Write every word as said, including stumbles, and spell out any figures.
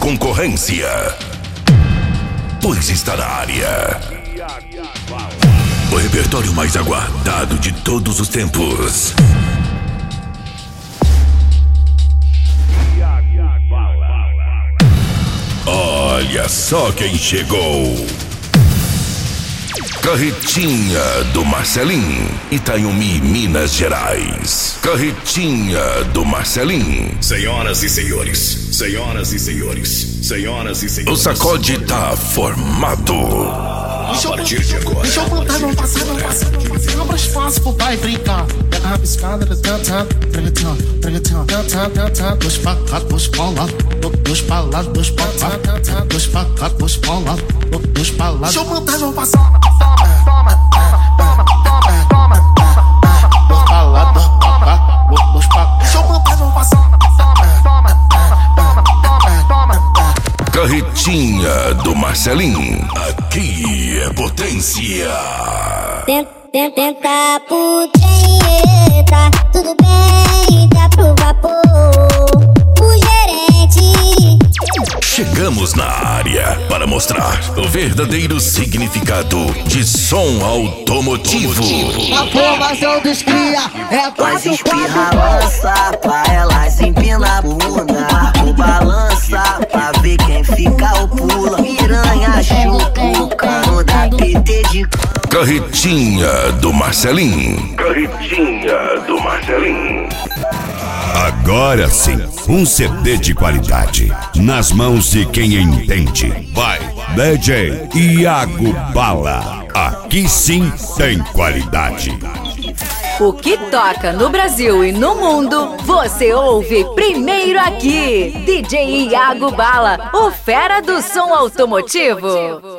concorrência, pois está na área. O repertório mais aguardado de todos os tempos. Olha só quem chegou. Carretinha do Marcelim, Itanhomi, Minas Gerais. Carretinha do Marcelim. Senhoras e senhores, senhoras e senhores, senhoras e senhores. O sacode tá formado. A partir de agora. Deixa eu contar, não passar, não passar, não passar. Abra espaço pro pai brincar. Pega a rabiscada, canta, tregatão, tregatão, canta, canta. Dois pra cá, dois pra lá, dois pra lá, dois pra cá, dois pra cá, dois pra lá, dois pra lá. Deixa eu contar, não passar. Toma, toma, toma, toma, toma. Dois pra lá, dois pra cá, dois pra cá. Deixa eu contar, não passar. Toma, toma, toma, toma, toma. Carretinha do Marcelim, aqui é potência. Tenta, tenta por treta, tudo bem, dá pro vapor. O gerente. Chegamos na área para mostrar o verdadeiro significado de som automotivo. A formação dos cria é Nós quatro, espirra, quatro. lança, pra elas empina a bunda. O balança, pra ver quem fica ou pula. Piranha, chupa o cano da P T de Carretinha do Marcelim. Carretinha do Marcelim. Agora sim, um C D de qualidade nas mãos de quem entende. Vai, D J Iago Bala. Aqui sim tem qualidade. O que toca no Brasil e no mundo, você ouve primeiro aqui. D J Iago Bala, o fera do som automotivo.